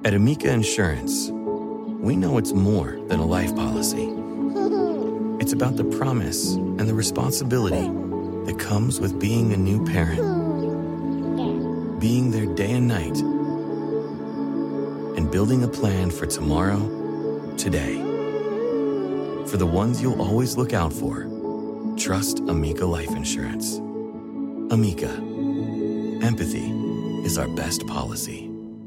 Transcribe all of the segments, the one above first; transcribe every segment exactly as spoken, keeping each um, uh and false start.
At Amica Insurance, we know it's more than a life policy. It's about the promise and the responsibility that comes with being a new parent. Being there day and night, and building a plan for tomorrow, today. For the ones you'll always look out for, trust Amica Life Insurance. Amica, empathy is our best policy.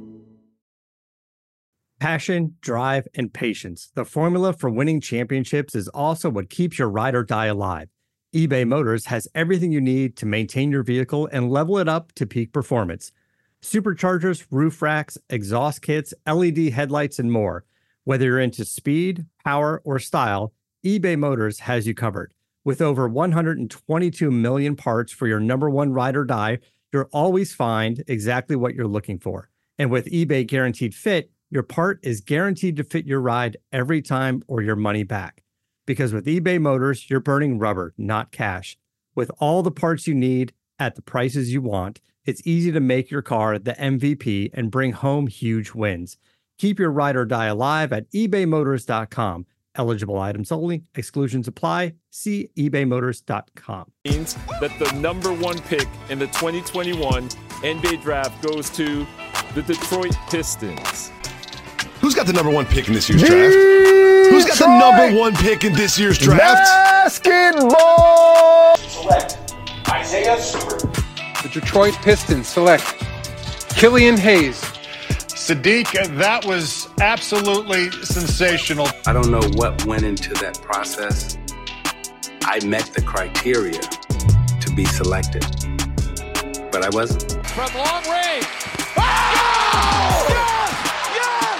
Passion, drive, and patience. The formula for winning championships is also what keeps your ride or die alive. eBay Motors has everything you need to maintain your vehicle and level it up to peak performance. Superchargers, roof racks, exhaust kits, L E D headlights, and more. Whether you're into speed, power, or style, eBay Motors has you covered. With over one hundred twenty-two million parts for your number one ride or die, you'll always find exactly what you're looking for. And with eBay Guaranteed Fit, your part is guaranteed to fit your ride every time or your money back. Because with eBay Motors, you're burning rubber, not cash. With all the parts you need at the prices you want, it's easy to make your car the M V P and bring home huge wins. Keep your ride or die alive at ebay motors dot com. Eligible items only. Exclusions apply. See ebay motors dot com. Means that the number one pick in the twenty twenty-one N B A draft goes to the Detroit Pistons. Who's got the number one pick in this year's draft? Who's got the number one pick in this year's draft? Basketball! Select Isaiah Stewart. The Detroit Pistons select Killian Hayes. Sadiq, that was absolutely sensational. I don't know what went into that process. I met the criteria to be selected, but I wasn't. From long range. Oh! Yes!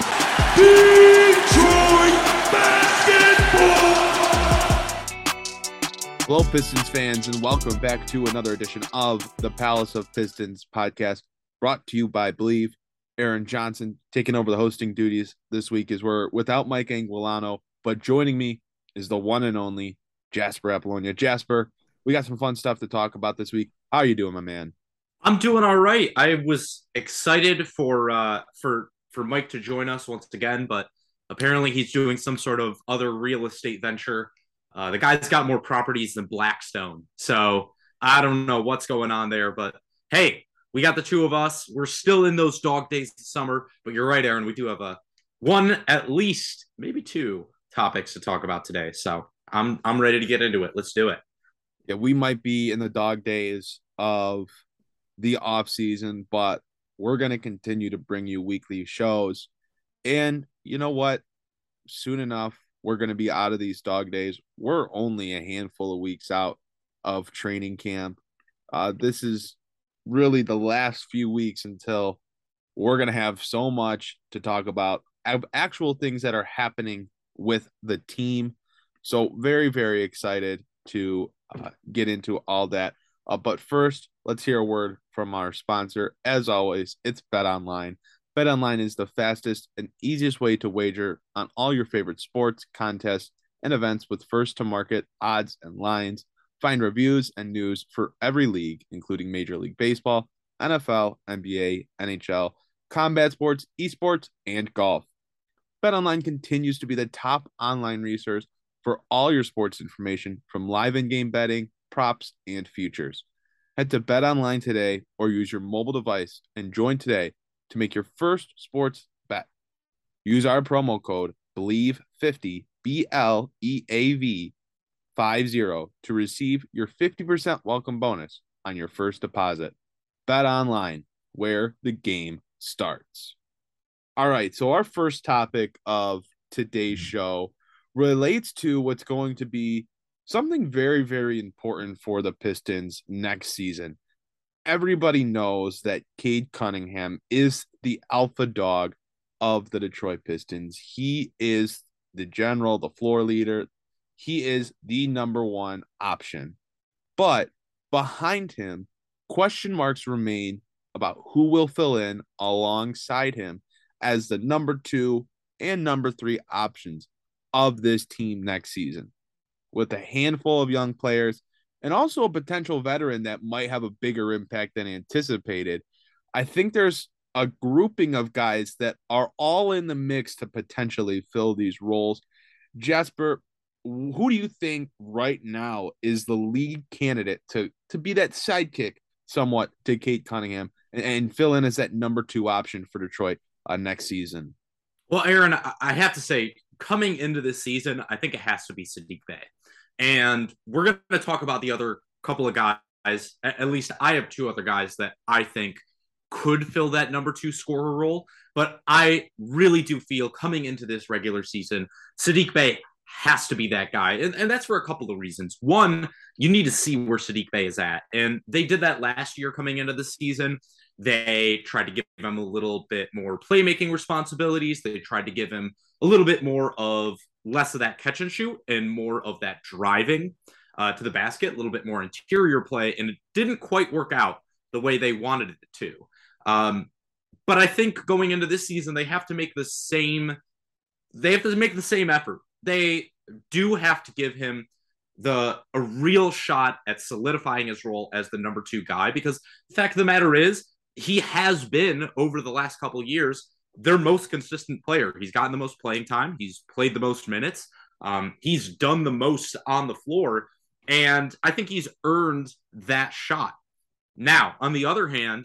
Yes! Detroit basketball! Hello, Pistons fans, and welcome back to another edition of the Palace of Pistons podcast, brought to you by Believe. Aaron Johnson taking over the hosting duties this week as we're without Mike Anguilano, but joining me is the one and only Jasper Apollonia. Jasper, we got some fun stuff to talk about this week. How are you doing, my man? I'm doing all right. I was excited for uh, for for Mike to join us once again, but apparently he's doing some sort of other real estate venture. Uh, the guy's got more properties than Blackstone, so I don't know what's going on there. But hey, we got the two of us. We're still in those dog days of summer, but you're right, Aaron. We do have a one, at least, maybe two topics to talk about today. So I'm I'm ready to get into it. Let's do it. Yeah, we might be in the dog days of the off season, but we're going to continue to bring you weekly shows. And you know what? Soon enough, we're going to be out of these dog days. We're only a handful of weeks out of training camp. Uh, this is really the last few weeks until we're going to have so much to talk about, actual things that are happening with the team. So very, very excited to uh, get into all that. Uh, but first, let's hear a word from our sponsor. As always, it's BetOnline. BetOnline is the fastest and easiest way to wager on all your favorite sports, contests, and events with first-to-market odds and lines. Find reviews and news for every league, including Major League Baseball, N F L, N B A, N H L, combat sports, esports, and golf. BetOnline continues to be the top online resource for all your sports information, from live in-game betting, props, and futures. Head to BetOnline today or use your mobile device and join today to make your first sports bet. Use our promo code believe fifty, B L E A V Five zero to receive your fifty percent welcome bonus on your first deposit. Bet Online, where the game starts. All right, so our first topic of today's show relates to what's going to be something very, very important for the Pistons next season. Everybody knows that Cade Cunningham is the alpha dog of the Detroit Pistons. He is the general, the floor leader. He is the number one option. But behind him, question marks remain about who will fill in alongside him as the number two and number three options of this team next season. With a handful of young players and also a potential veteran that might have a bigger impact than anticipated, I think there's a grouping of guys that are all in the mix to potentially fill these roles. Jasper, who do you think right now is the lead candidate to to be that sidekick somewhat to Cade Cunningham and, and fill in as that number two option for Detroit uh, next season? Well, Aaron, I have to say, coming into this season, I think it has to be Saddiq Bey. And we're going to talk about the other couple of guys. At least I have two other guys that I think could fill that number two scorer role. But I really do feel coming into this regular season, Saddiq Bey has to be that guy. And, and that's for a couple of reasons. One, you need to see where Saddiq Bey is at. And they did that last year coming into the season. They tried to give him a little bit more playmaking responsibilities. They tried to give him a little bit more of less of that catch and shoot and more of that driving uh, to the basket, a little bit more interior play. And it didn't quite work out the way they wanted it to. Um, but I think going into this season, they have to make the same, they have to make the same effort. They do have to give him the a real shot at solidifying his role as the number two guy, because the fact of the matter is, he has been, over the last couple of years, their most consistent player. He's gotten the most playing time. He's played the most minutes. Um, he's done the most on the floor. And I think he's earned that shot. Now, on the other hand,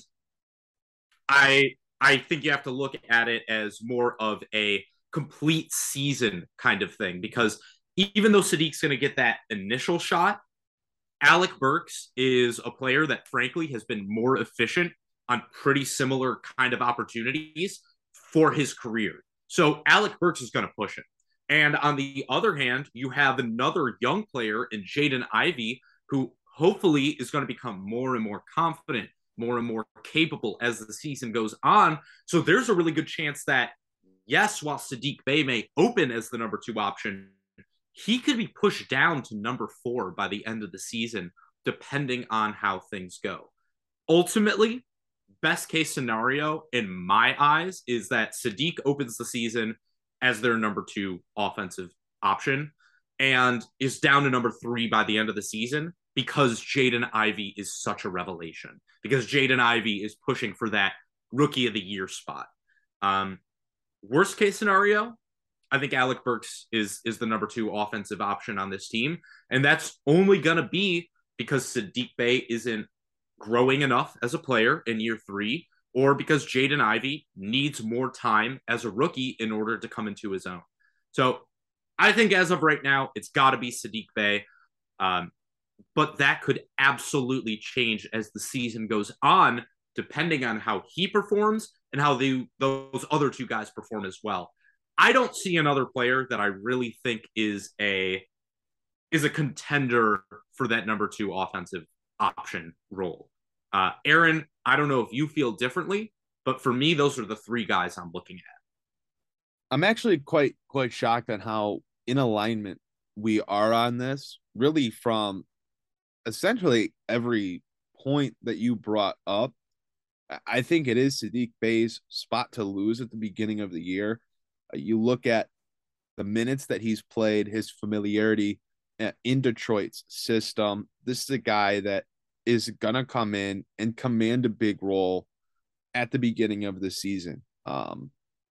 I I think you have to look at it as more of a complete season kind of thing, because even though Saddiq's going to get that initial shot, Alec Burks is a player that, frankly, has been more efficient on pretty similar kind of opportunities for his career. So Alec Burks is going to push it. And on the other hand, you have another young player in Jaden Ivey, who hopefully is going to become more and more confident, more and more capable as the season goes on. So there's a really good chance that, yes, while Saddiq Bey may open as the number two option, he could be pushed down to number four by the end of the season, depending on how things go. Ultimately, best case scenario in my eyes is that Saddiq opens the season as their number two offensive option and is down to number three by the end of the season, because Jaden Ivey is such a revelation, because Jaden Ivey is pushing for that rookie of the year spot. Um, worst case scenario, I think Alec Burks is, is the number two offensive option on this team. And that's only going to be because Saddiq Bey isn't growing enough as a player in year three, or because Jaden Ivey needs more time as a rookie in order to come into his own. So I think as of right now, it's got to be Saddiq Bey. Um, but that could absolutely change as the season goes on, depending on how he performs and how the, those other two guys perform as well. I don't see another player that I really think is a is a contender for that number two offensive option role. Uh, Aaron, I don't know if you feel differently, but for me, those are the three guys I'm looking at. I'm actually quite quite shocked on how in alignment we are on this, really from essentially every point that you brought up. I think it is Saddiq Bey's spot to lose at the beginning of the year. You look at the minutes that he's played, his familiarity in Detroit's system. This is a guy that is going to come in and command a big role at the beginning of the season. Um,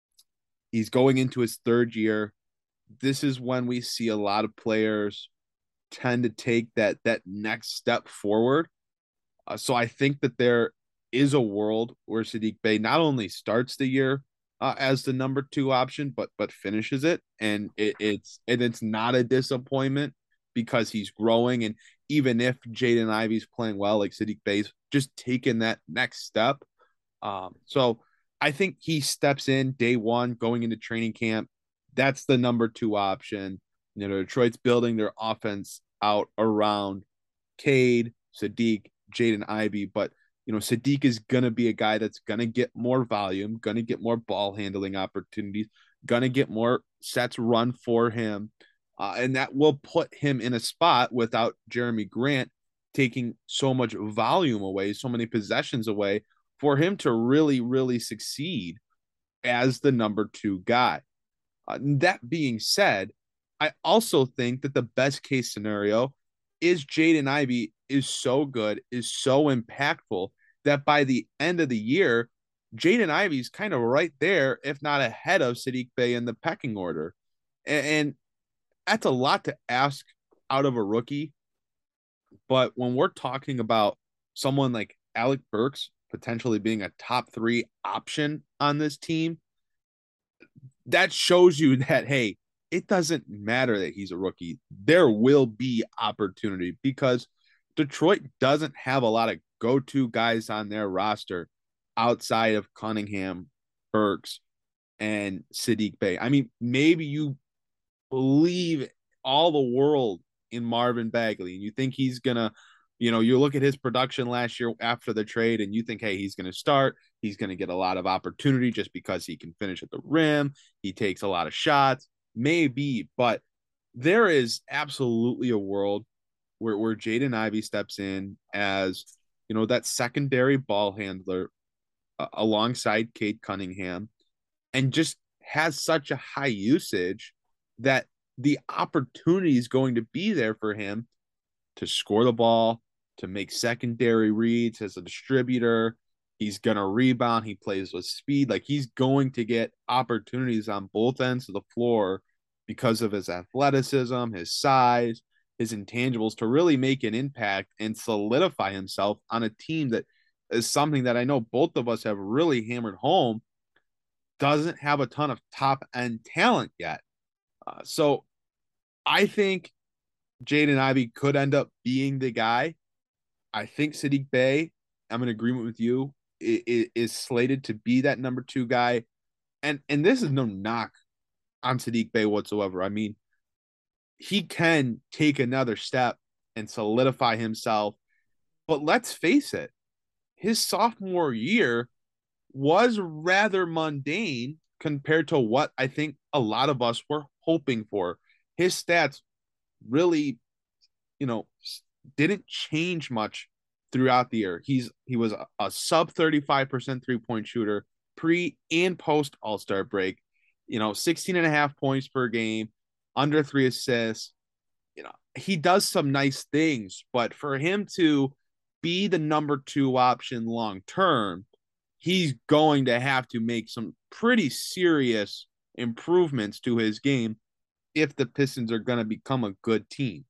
he's going into his third year. This is when we see a lot of players tend to take that, that next step forward. Uh, so I think that there is a world where Saddiq Bey not only starts the year uh, as the number two option, but but finishes it, and it, it's and it's not a disappointment because he's growing. And even if Jaden Ivey's playing well, like Saddiq Bey's just taking that next step. Um, so I think he steps in day one, going into training camp. That's the number two option. You know, Detroit's building their offense out around Cade, Saddiq, Jaden Ivey, but you know, Saddiq is going to be a guy that's going to get more volume, going to get more ball handling opportunities, going to get more sets run for him. Uh, and that will put him in a spot without Jeremy Grant taking so much volume away, so many possessions away, for him to really, really succeed as the number two guy. Uh, that being said, I also think that the best case scenario is Jaden Ivey is so good, is so impactful, that by the end of the year, Jaden Ivey's kind of right there, if not ahead of Saddiq Bey in the pecking order. And, and that's a lot to ask out of a rookie. But when we're talking about someone like Alec Burks potentially being a top three option on this team, that shows you that, hey, it doesn't matter that he's a rookie. There will be opportunity because Detroit doesn't have a lot of go-to guys on their roster outside of Cunningham, Burks, and Saddiq Bey. I mean, maybe you believe all the world in Marvin Bagley and you think he's going to, you know, you look at his production last year after the trade and you think, hey, he's going to start. He's going to get a lot of opportunity just because he can finish at the rim. He takes a lot of shots. Maybe, but there is absolutely a world where, where Jaden Ivey steps in as, you know, that secondary ball handler uh, alongside Cade Cunningham and just has such a high usage that the opportunity is going to be there for him to score the ball, to make secondary reads as a distributor. He's going to rebound. He plays with speed. Like, he's going to get opportunities on both ends of the floor because of his athleticism, his size, his intangibles to really make an impact and solidify himself on a team that is something that I know both of us have really hammered home, doesn't have a ton of top end talent yet. Uh, so I think Jaden Ivey could end up being the guy. I think Saddiq Bey, I'm in agreement with you, is, is slated to be that number two guy. And and this is no knock on Saddiq Bey whatsoever. I mean, he can take another step and solidify himself. But let's face it, his sophomore year was rather mundane compared to what I think a lot of us were hoping for. His stats really, you know, didn't change much throughout the year. He's he was a, a sub thirty-five percent three-point shooter pre and post All-Star break. You know, sixteen and a half points per game, under three assists. You know, he does some nice things, but for him to be the number two option long term, he's going to have to make some pretty serious improvements to his game if the Pistons are going to become a good team.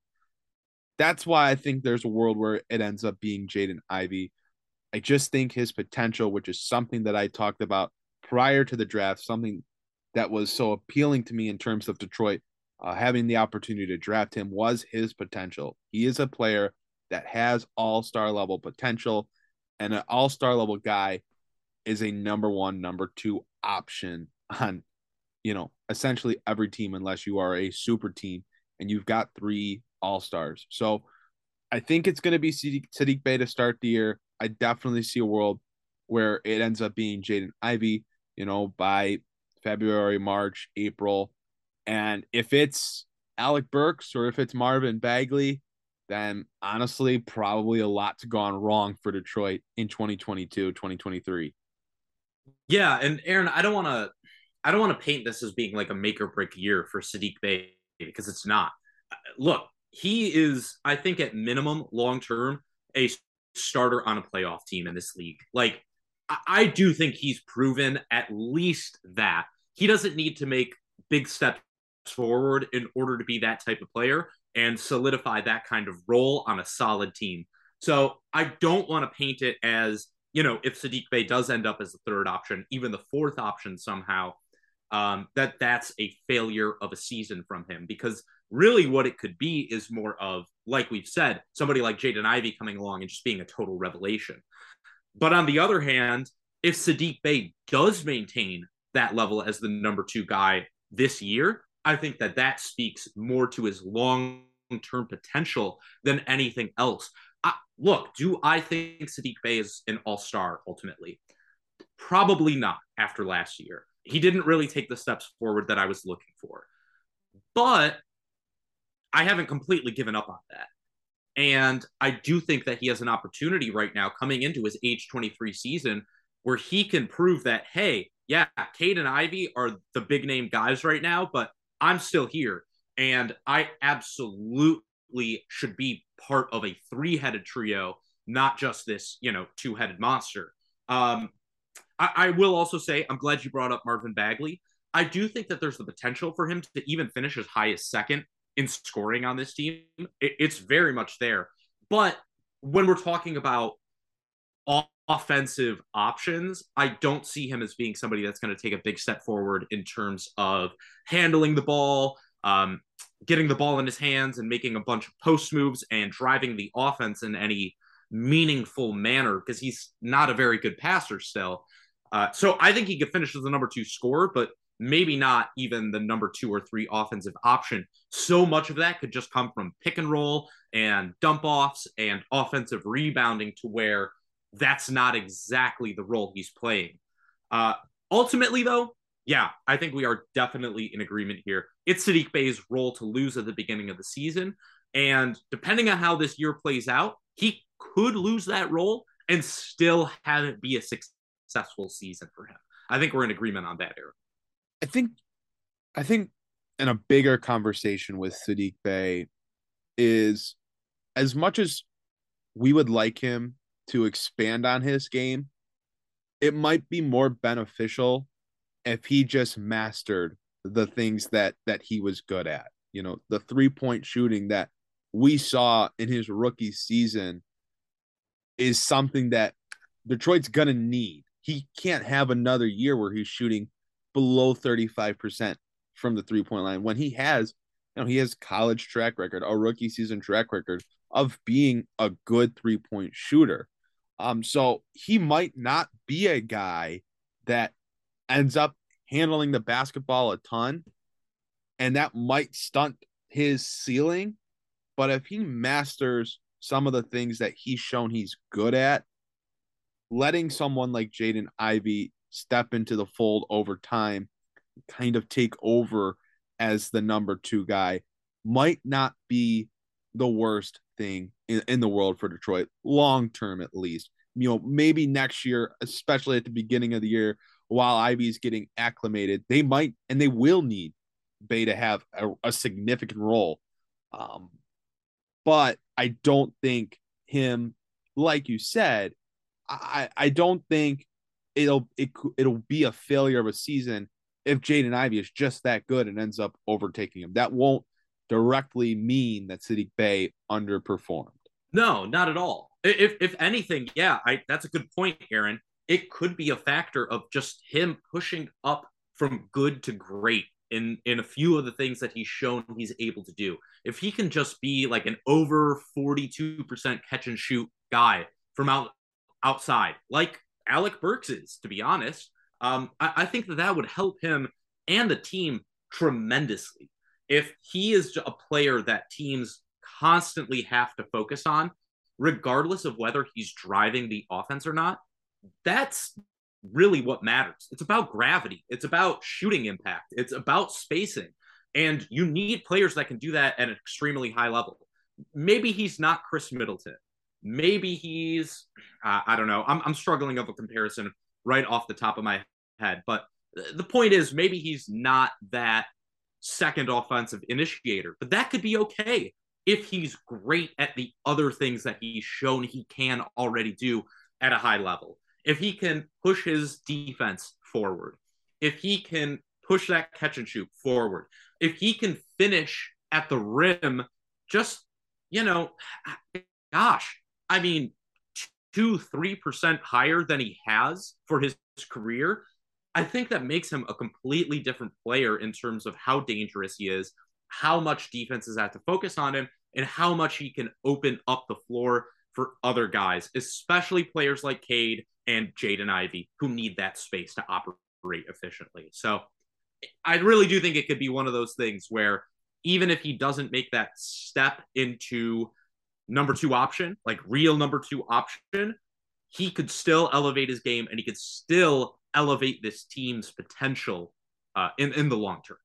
That's why I think there's a world where it ends up being Jaden Ivey. I just think his potential, which is something that I talked about prior to the draft, something that was so appealing to me in terms of Detroit, uh, having the opportunity to draft him, was his potential. He is a player that has all-star level potential, and an all-star level guy is a number one, number two option on, you know, essentially every team unless you are a super team and you've got three all-stars. So I think it's going to be Saddiq Bey to start the year. I definitely see a world where it ends up being Jaden Ivey, you know, by February, March, April. And if it's Alec Burks or if it's Marvin Bagley, then honestly, probably a lot's gone wrong for Detroit in twenty twenty-two, twenty twenty-three. Yeah, and Aaron, I don't want to I don't want to paint this as being like a make or break year for Saddiq Bey because it's not. Look, he is, I think, at minimum, long term, a starter on a playoff team in this league. Like, I do think he's proven at least that. He doesn't need to make big steps forward in order to be that type of player and solidify that kind of role on a solid team. So I don't want to paint it as, you know, if Saddiq Bey does end up as the third option, even the fourth option somehow, um, that that's a failure of a season from him. Because really what it could be is more of, like we've said, somebody like Jaden Ivey coming along and just being a total revelation. But on the other hand, if Saddiq Bey does maintain that level as the number two guy this year, I think that that speaks more to his long-term potential than anything else. I, look, do I think Saddiq Bey is an all-star ultimately? Probably not after last year. He didn't really take the steps forward that I was looking for. But I haven't completely given up on that. And I do think that he has an opportunity right now coming into his age twenty-three season where he can prove that, hey, yeah, Cade and Ivey are the big name guys right now, but I'm still here. And I absolutely should be part of a three-headed trio, not just this, you know, two-headed monster. Um, I, I will also say, I'm glad you brought up Marvin Bagley. I do think that there's the potential for him to even finish as high as second in scoring on this team. It, it's very much there. But when we're talking about offensive options, I don't see him as being somebody that's going to take a big step forward in terms of handling the ball, um, getting the ball in his hands and making a bunch of post moves and driving the offense in any meaningful manner, because he's not a very good passer still. Uh, so I think he could finish as the number two scorer, but maybe not even the number two or three offensive option. So much of that could just come from pick and roll and dump offs and offensive rebounding, to where that's not exactly the role he's playing. Uh, ultimately, though, yeah, I think we are definitely in agreement here. It's Saddiq Bey's role to lose at the beginning of the season. And depending on how this year plays out, he could lose that role and still have it be a successful season for him. I think we're in agreement on that, Aaron. I think, I think in a bigger conversation with Saddiq Bey is, as much as we would like him to expand on his game, it might be more beneficial if he just mastered the things that that he was good at. You know, the three-point shooting that we saw in his rookie season is something that Detroit's gonna need. He can't have another year where he's shooting below thirty-five percent from the three-point line when he has, you know, he has college track record, a rookie season track record of being a good three-point shooter. Um, so he might not be a guy that ends up handling the basketball a ton, and that might stunt his ceiling. But if he masters some of the things that he's shown he's good at, letting someone like Jaden Ivey step into the fold over time, kind of take over as the number two guy, might not be the worst thing in, in the world for Detroit, long term at least. You know, maybe next year, especially at the beginning of the year, while Ivey's getting acclimated, they might and they will need Bey to have a, a significant role. Um, but I don't think him, like you said, I, I don't think it'll it, it'll be a failure of a season if Jaden Ivey is just that good and ends up overtaking him. That won't directly mean that Saddiq Bey underperformed. No, not at all. If if anything, yeah, I that's a good point, Aaron. It could be a factor of just him pushing up from good to great in in a few of the things that he's shown he's able to do. If he can just be like an over forty-two percent catch and shoot guy from out outside, like Alec Burks is, to be honest, um, I, I think that that would help him and the team tremendously. If he is a player that teams constantly have to focus on, regardless of whether he's driving the offense or not, that's really what matters. It's about gravity. It's about shooting impact. It's about spacing. And you need players that can do that at an extremely high level. Maybe he's not Chris Middleton. Maybe he's, uh, I don't know. I'm, I'm struggling of a comparison right off the top of my head. But the point is, maybe he's not that second offensive initiator. But that could be okay if he's great at the other things that he's shown he can already do at a high level. If he can push his defense forward, if he can push that catch and shoot forward, if he can finish at the rim, just, you know, gosh, I mean, two, three percent higher than he has for his career, I think that makes him a completely different player in terms of how dangerous he is, how much defenses have to focus on him, and how much he can open up the floor for other guys, especially players like Cade and Jaden Ivey, who need that space to operate efficiently. So I really do think it could be one of those things where even if he doesn't make that step into number two option, like real number two option, he could still elevate his game and he could still elevate this team's potential uh, in, in the long term.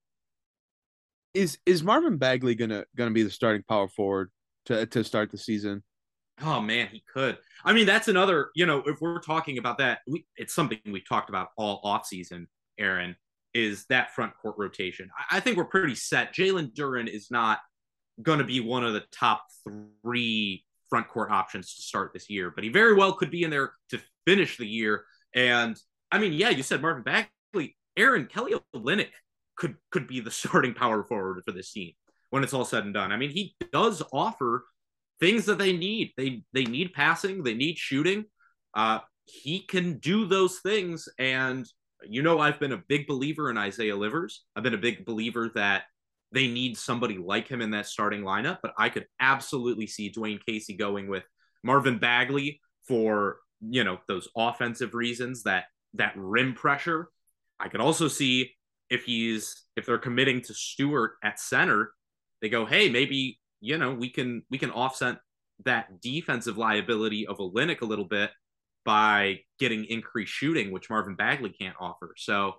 Is is Marvin Bagley gonna gonna be the starting power forward to to start the season? Oh man, he could. I mean, that's another, you know, if we're talking about that, we, it's something we've talked about all offseason, Aaron, is that front court rotation. I, I think we're pretty set. Jalen Duren is not going to be one of the top three front court options to start this year, but he very well could be in there to finish the year. And I mean, yeah, you said Marvin Bagley. Aaron, Kelly Olynyk could could be the starting power forward for this team when it's all said and done. I mean, he does offer things that they need. They they need passing, they need shooting. Uh, he can do those things. And, you know, I've been a big believer in Isaiah Livers. I've been a big believer that they need somebody like him in that starting lineup. But I could absolutely see Dwayne Casey going with Marvin Bagley for, you know, those offensive reasons, that that rim pressure. I could also see if he's if they're committing to Stewart at center, they go, hey, maybe, you know, we can we can offset that defensive liability of Olynyk a little bit by getting increased shooting, which Marvin Bagley can't offer. So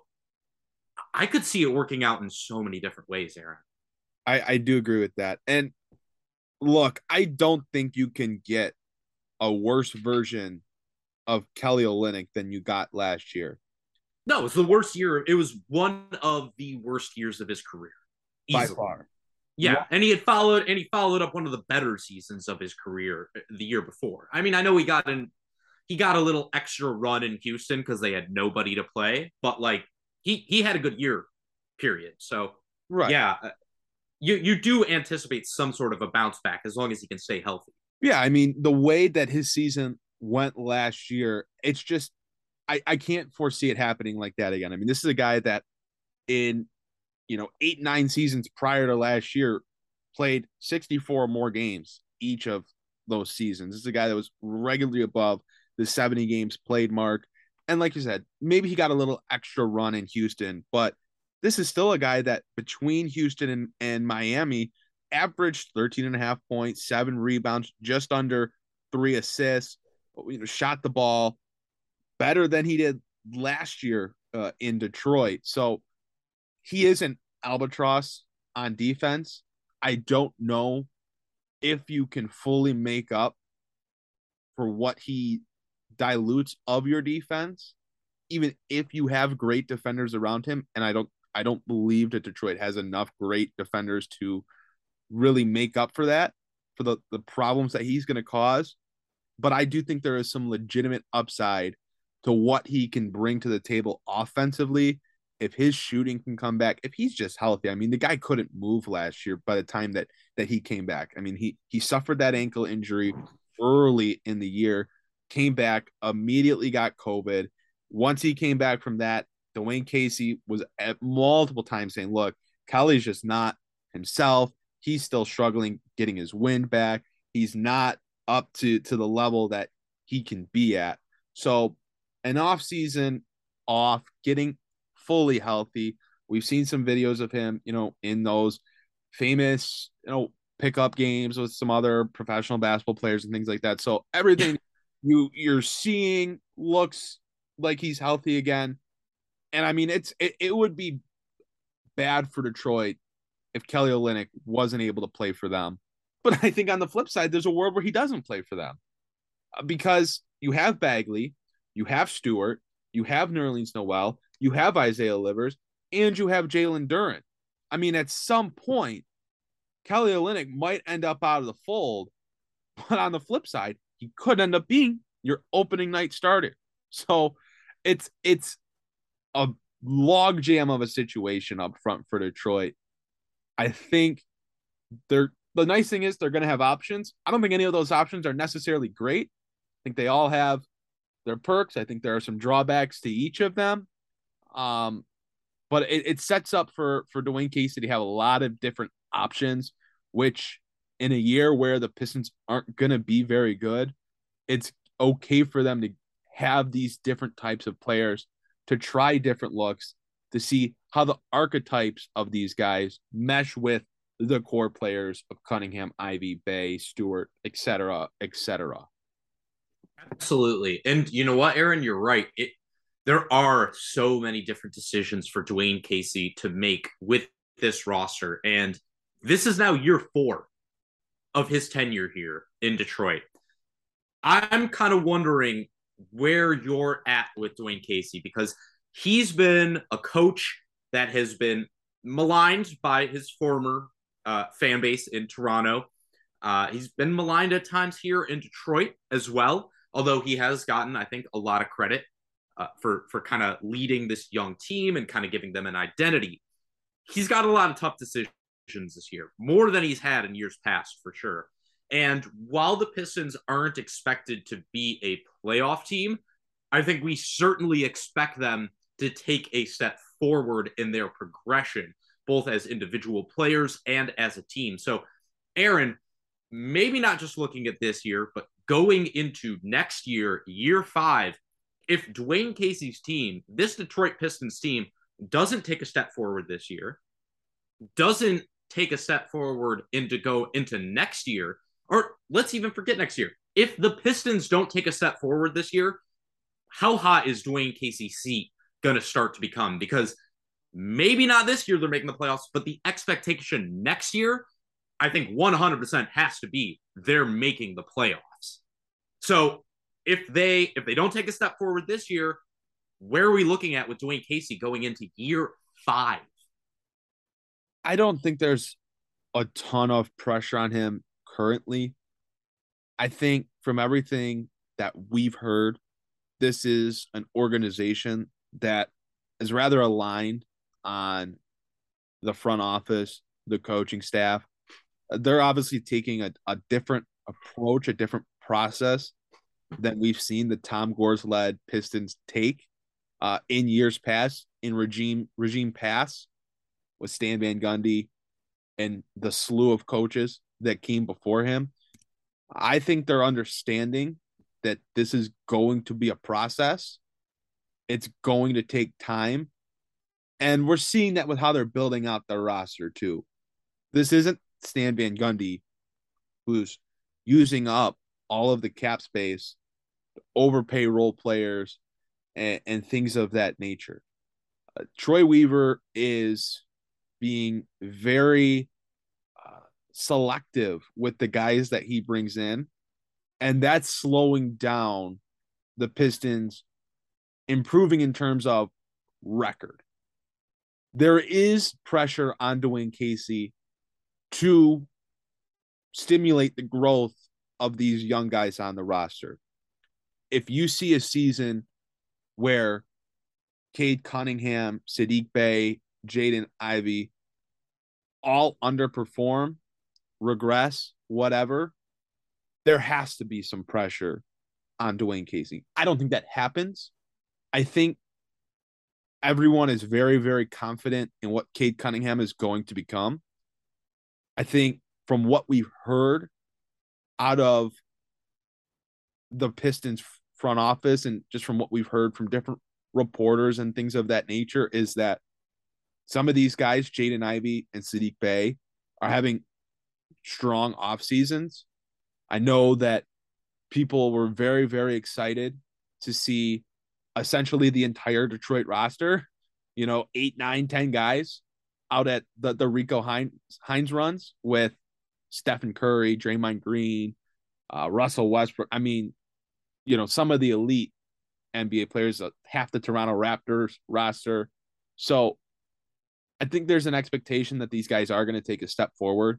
I could see it working out in so many different ways, Aaron. I, I do agree with that. And look, I don't think you can get a worse version of Kelly Olynyk than you got last year. No, it was the worst year. It was one of the worst years of his career. Easily. By far. Yeah, yeah, and he had followed and he followed up one of the better seasons of his career the year before. I mean, I know he got in he got a little extra run in Houston because they had nobody to play, but like he he had a good year, period. So right. yeah, you you do anticipate some sort of a bounce back as long as he can stay healthy. Yeah, I mean, the way that his season went last year, it's just I, I can't foresee it happening like that again. I mean, this is a guy that in, you know, eight, nine seasons prior to last year played sixty-four more games each of those seasons. This is a guy that was regularly above the seventy games played mark. And like you said, maybe he got a little extra run in Houston, but this is still a guy that between Houston and, and Miami averaged thirteen and a half points, seven rebounds, just under three assists, you know, shot the ball better than he did last year uh, in Detroit. So he is an albatross on defense. I don't know if you can fully make up for what he dilutes of your defense, even if you have great defenders around him. And I don't, I don't believe that Detroit has enough great defenders to really make up for that, for the, the problems that he's going to cause. But I do think there is some legitimate upside to what he can bring to the table offensively. If his shooting can come back, if he's just healthy. I mean, the guy couldn't move last year by the time that that he came back. I mean, he he suffered that ankle injury early in the year, came back, immediately got COVID. Once he came back from that, Dwayne Casey was at multiple times saying, look, Kelly's just not himself. He's still struggling getting his wind back. He's not up to, to the level that he can be at. So an off season off, getting fully healthy. We've seen some videos of him, you know, in those famous, you know, pickup games with some other professional basketball players and things like that. So everything you you're seeing looks like he's healthy again. And I mean, it's it, it would be bad for Detroit if Kelly Olynyk wasn't able to play for them. But I think on the flip side, there's a world where he doesn't play for them because you have Bagley, you have Stewart, you have Nerlens Noel, you have Isaiah Livers, and you have Jalen Duren. I mean, at some point, Kelly Olynyk might end up out of the fold, but on the flip side, he could end up being your opening night starter. So it's it's a logjam of a situation up front for Detroit. I think they're the nice thing is they're going to have options. I don't think any of those options are necessarily great. I think they all have their perks. I think there are some drawbacks to each of them. Um, but it, it sets up for, for Dwayne Casey to have a lot of different options, which in a year where the Pistons aren't going to be very good, it's okay for them to have these different types of players to try different looks to see how the archetypes of these guys mesh with the core players of Cunningham, Ivy, Bay, Stewart, et cetera, et cetera. Absolutely. And you know what, Aaron, you're right. It, there are so many different decisions for Dwayne Casey to make with this roster. And this is now year four of his tenure here in Detroit. I'm kind of wondering where you're at with Dwayne Casey, because he's been a coach that has been maligned by his former uh, fan base in Toronto. Uh, he's been maligned at times here in Detroit as well, although he has gotten, I think, a lot of credit uh, for for kind of leading this young team and kind of giving them an identity. He's got a lot of tough decisions this year, more than he's had in years past, for sure. And while the Pistons aren't expected to be a playoff team, I think we certainly expect them to take a step forward in their progression, both as individual players and as a team. So, Aaron, maybe not just looking at this year, but going into next year, year five, if Dwayne Casey's team, this Detroit Pistons team, doesn't take a step forward this year, doesn't take a step forward into go into next year, or let's even forget next year. If the Pistons don't take a step forward this year, how hot is Dwayne Casey's seat going to start to become? Because maybe not this year they're making the playoffs, but the expectation next year, I think one hundred percent has to be they're making the playoffs. So if they if they don't take a step forward this year, where are we looking at with Dwayne Casey going into year five? I don't think there's a ton of pressure on him currently. I think from everything that we've heard, this is an organization that is rather aligned on the front office, the coaching staff. They're obviously taking a, a different approach, a different process than we've seen the Tom Gores-led Pistons take uh, in years past, in regime regime past, with Stan Van Gundy and the slew of coaches that came before him. I think they're understanding that this is going to be a process. It's going to take time. And we're seeing that with how they're building out their roster too. This isn't Stan Van Gundy who's using up all of the cap space to overpay role players and, and things of that nature. Uh, Troy Weaver is being very uh, selective with the guys that he brings in, and that's slowing down the Pistons improving in terms of record. There is pressure on Dwayne Casey to stimulate the growth of these young guys on the roster. If you see a season where Cade Cunningham, Saddiq Bey, Jaden Ivey all underperform, regress, whatever, there has to be some pressure on Dwayne Casey. I don't think that happens. I think everyone is very, very confident in what Cade Cunningham is going to become. I think from what we've heard out of the Pistons front office and just from what we've heard from different reporters and things of that nature is that some of these guys, Jaden Ivey and Saddiq Bey, are having strong off seasons. I know that people were very, very excited to see essentially the entire Detroit roster, you know, eight, nine, ten guys out at the, the Rico Hines, Hines runs with Stephen Curry, Draymond Green, uh, Russell Westbrook. I mean, you know, some of the elite N B A players, uh, half the Toronto Raptors roster. So I think there's an expectation that these guys are going to take a step forward.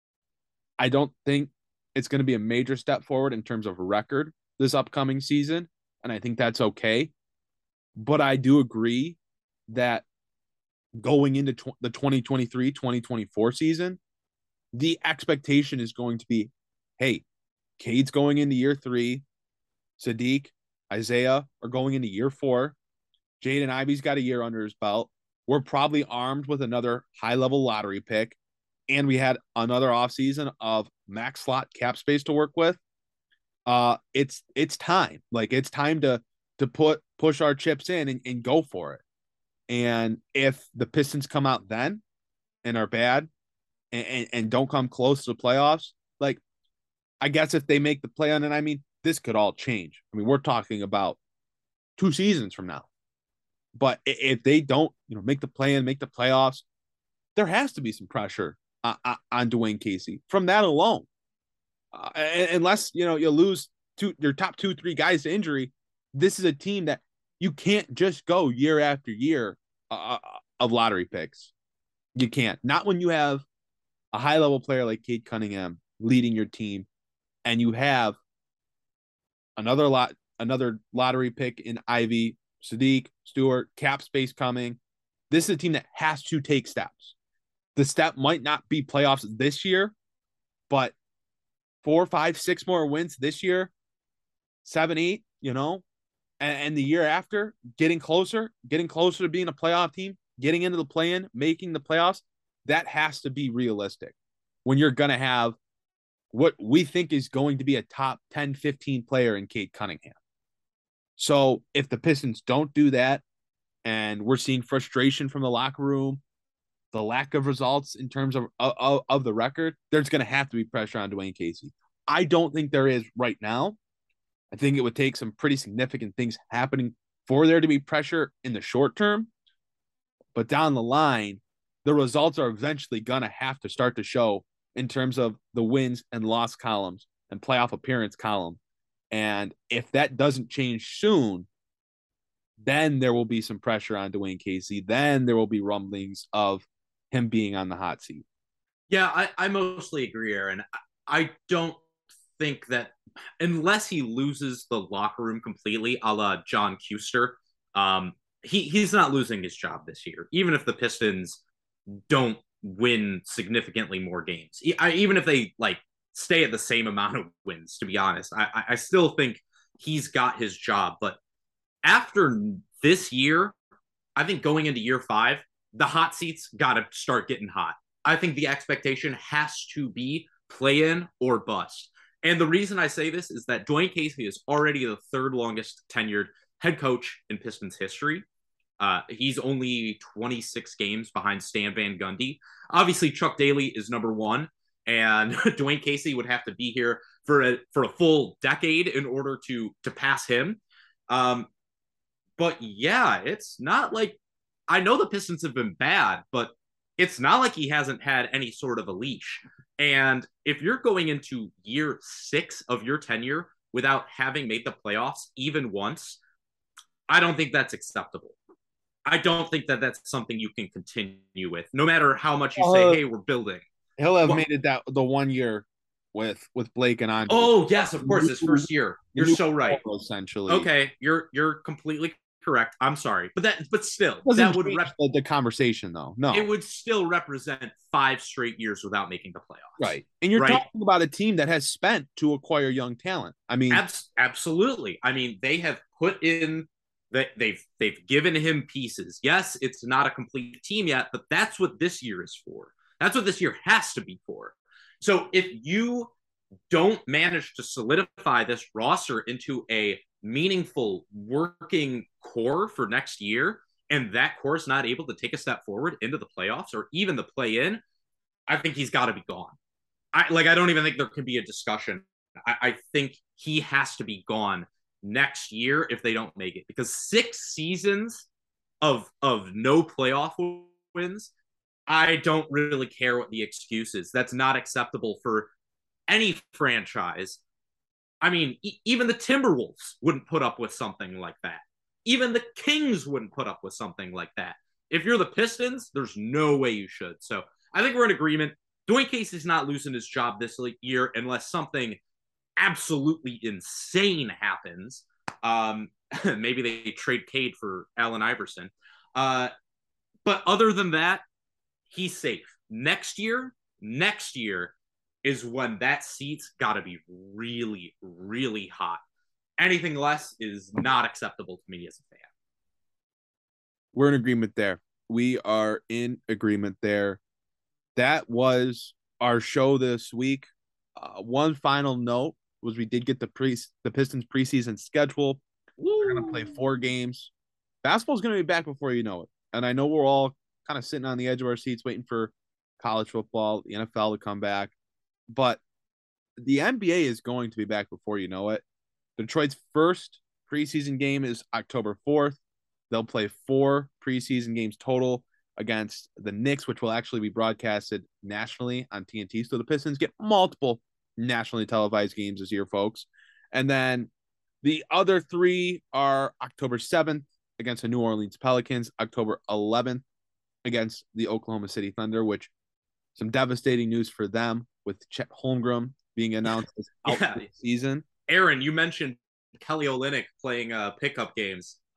I don't think it's going to be a major step forward in terms of record this upcoming season, and I think that's okay. But I do agree that going into tw- the twenty twenty-three twenty twenty-four season, the expectation is going to be, hey, Cade's going into year three, Saddiq, Isaiah are going into year four, Jaden Ivey's got a year under his belt. We're probably armed with another high-level lottery pick, and we had another offseason of max slot cap space to work with. Uh, it's it's time. Like, it's time to to put push our chips in and, and go for it. And if the Pistons come out then and are bad and, and, and don't come close to the playoffs, like, I guess if they make the play on it, I mean, this could all change. I mean, we're talking about two seasons from now. But if they don't, you know, make the play in, make the playoffs, there has to be some pressure uh, uh, on Dwayne Casey from that alone. Uh, unless, you know, you lose two, your top two, three guys to injury, this is a team that you can't just go year after year uh, of lottery picks. You can't. Not when you have a high-level player like Cade Cunningham leading your team, and you have another lot, another lottery pick in Ivy, Sadiq, Stewart, cap space coming. This is a team that has to take steps. The step might not be playoffs this year, but four, five, six more wins this year, seven, eight, you know, and, and the year after, getting closer, getting closer to being a playoff team, getting into the play-in, making the playoffs, that has to be realistic when you're going to have what we think is going to be a top ten, fifteen player in Cade Cunningham. So if the Pistons don't do that, and we're seeing frustration from the locker room, the lack of results in terms of, of, of the record, there's going to have to be pressure on Dwayne Casey. I don't think there is right now. I think it would take some pretty significant things happening for there to be pressure in the short term. But down the line, the results are eventually going to have to start to show in terms of the wins and loss columns and playoff appearance column. And if that doesn't change soon, then there will be some pressure on Dwayne Casey. Then there will be rumblings of him being on the hot seat. Yeah, I, I mostly agree, Aaron. I don't think that unless he loses the locker room completely, a la John Kuster, um, he, he's not losing his job this year, even if the Pistons don't win significantly more games. I, even if they like stay at the same amount of wins, to be honest, I, I still think he's got his job. But after this year, I think going into year five, the hot seats got to start getting hot. I think the expectation has to be play in or bust. And the reason I say this is that Dwayne Casey is already the third longest tenured head coach in Pistons history. Uh, he's only twenty-six games behind Stan Van Gundy. Obviously, Chuck Daly is number one, and Dwayne Casey would have to be here for a for a full decade in order to to pass him. Um, but yeah, it's not like I know the Pistons have been bad, but it's not like he hasn't had any sort of a leash. And if you're going into year six of your tenure without having made the playoffs even once, I don't think that's acceptable. I don't think that that's something you can continue with, no matter how much you say, uh, hey, we're building. He'll have well, made it that the one year with with Blake and Andre. Oh, yes, of course, his first year. You're so right. Essentially. Okay, you're you're completely correct. I'm sorry. But that but still, that would rep- the, the conversation though. No. It would still represent five straight years without making the playoffs. Right. And you're right? talking about a team that has spent to acquire young talent. I mean, Abs- absolutely. I mean, they have put in that they've they've given him pieces. Yes, it's not a complete team yet, but that's what this year is for. That's what this year has to be for. So if you don't manage to solidify this roster into a meaningful working core for next year, and that core is not able to take a step forward into the playoffs or even the play-in, I think he's got to be gone. I like I don't even think there can be a discussion. I, I think he has to be gone next year if they don't make it, because six seasons of of no playoff wins, I don't really care what the excuse is. That's not acceptable for any franchise. I mean, e- even the Timberwolves wouldn't put up with something like that. Even the Kings wouldn't put up with something like that. If you're the Pistons, there's no way you should. So I think we're in agreement. Dwayne Casey's not losing his job this year unless something absolutely insane happens. Um, maybe they trade Cade for Allen Iverson. Uh, but other than that, he's safe. Next year, next year is when that seat's got to be really, really hot. Anything less is not acceptable to me as a fan. We're in agreement there. We are in agreement there. That was our show this week. Uh, one final note was we did get the pre the Pistons preseason schedule. Woo. We're going to play four games. Basketball's going to be back before you know it. And I know we're all kind of sitting on the edge of our seats waiting for college football, the N F L to come back. But the N B A is going to be back before you know it. Detroit's first preseason game is October fourth. They'll play four preseason games total against the Knicks, which will actually be broadcasted nationally on T N T. So the Pistons get multiple nationally televised games this year, folks. And then the other three are October seventh against the New Orleans Pelicans, October eleventh against the Oklahoma City Thunder, which some devastating news for them with Chet Holmgren being announced as out yeah. for the season. Aaron, you mentioned Kelly Olynyk playing uh, pickup games.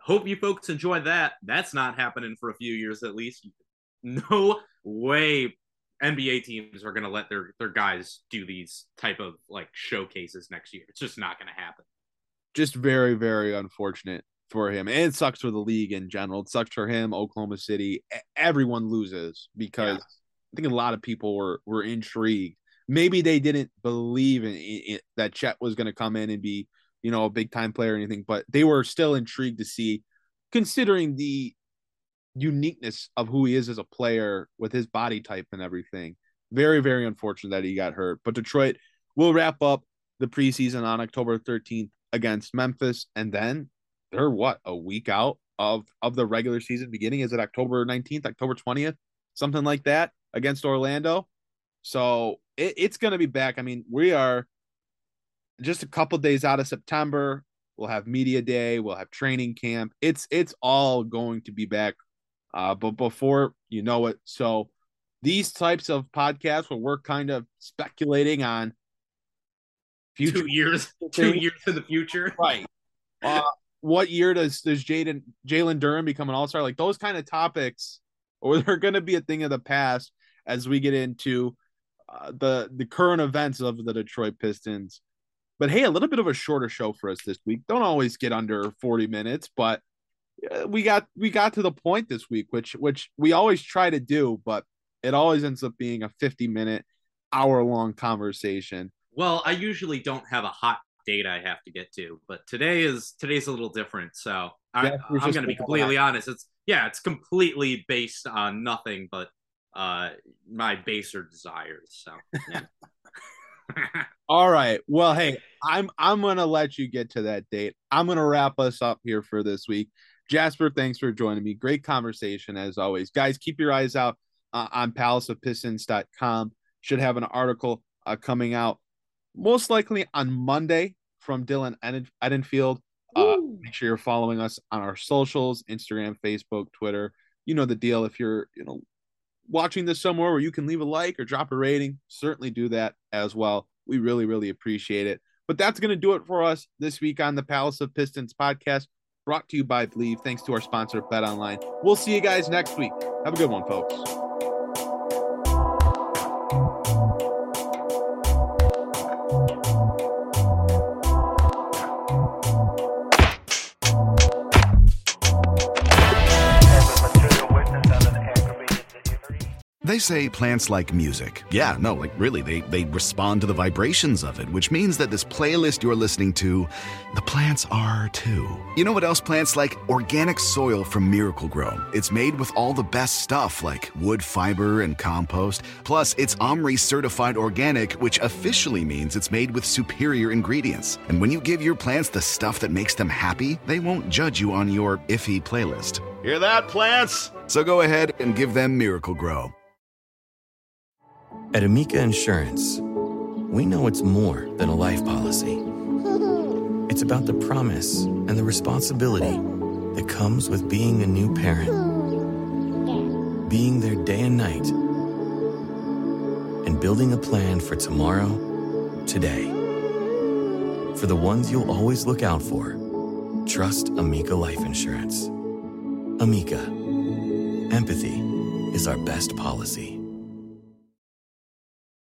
hope you folks enjoyed that. That's not happening for a few years at least. No way N B A teams are going to let their, their guys do these type of like showcases next year. It's just not going to happen. Just very, very unfortunate for him. And it sucks for the league in general. It sucks for him, Oklahoma City. Everyone loses because yeah. I think a lot of people were, were intrigued. Maybe they didn't believe in, in that Chet was going to come in and be, you know, a big time player or anything, but they were still intrigued to see, considering the uniqueness of who he is as a player with his body type and everything. Very, very unfortunate that he got hurt. But Detroit will wrap up the preseason on October thirteenth against Memphis. And then they're what, a week out of, of the regular season beginning? Is it October nineteenth, October twentieth? Something like that against Orlando. So it, it's going to be back. I mean, we are just a couple days out of September. We'll have media day. We'll have training camp. It's, it's all going to be back. Uh, but before you know it, so these types of podcasts where we're kind of speculating on future two years, two years in the future, right? Uh, what year does does Jaden Jalen Duren become an all-star? Like those kind of topics, or they're going to be a thing of the past as we get into uh, the the current events of the Detroit Pistons. But hey, a little bit of a shorter show for us this week. Don't always get under forty minutes, but we got we got to the point this week, which which we always try to do, but it always ends up being a fifty minute, hour long conversation. Well, I usually don't have a hot date I have to get to, but today is today's a little different. So I, yeah, I'm going to be completely honest. It's yeah, it's completely based on nothing but uh, my baser desires. So yeah. All right. Well, hey, I'm I'm gonna let you get to that date. I'm gonna wrap us up here for this week. Jasper, thanks for joining me. Great conversation as always. Guys, keep your eyes out uh, on palace of pistons dot com. Should have an article uh, coming out most likely on Monday from Dylan Edenfield. Uh, make sure you're following us on our socials, Instagram, Facebook, Twitter. You know the deal. If you're, you know, watching this somewhere where you can leave a like or drop a rating, certainly do that as well. We really, really appreciate it. But that's going to do it for us this week on the Palace of Pistons podcast, brought to you by Believe. Thanks to our sponsor, BetOnline. We'll see you guys next week. Have a good one, folks. They say plants like music. Yeah, no, like really, they, they respond to the vibrations of it, which means that this playlist you're listening to, the plants are too. You know what else plants like? Organic soil from Miracle Grow. It's made with all the best stuff like wood fiber and compost. Plus, it's OMRI certified organic, which officially means it's made with superior ingredients. And when you give your plants the stuff that makes them happy, they won't judge you on your iffy playlist. Hear that, plants? So go ahead and give them Miracle Grow. At Amica Insurance, we know it's more than a life policy. It's about the promise and the responsibility that comes with being a new parent. Being there day and night. And building a plan for tomorrow, today. For the ones you'll always look out for, trust Amica Life Insurance. Amica. Empathy is our best policy.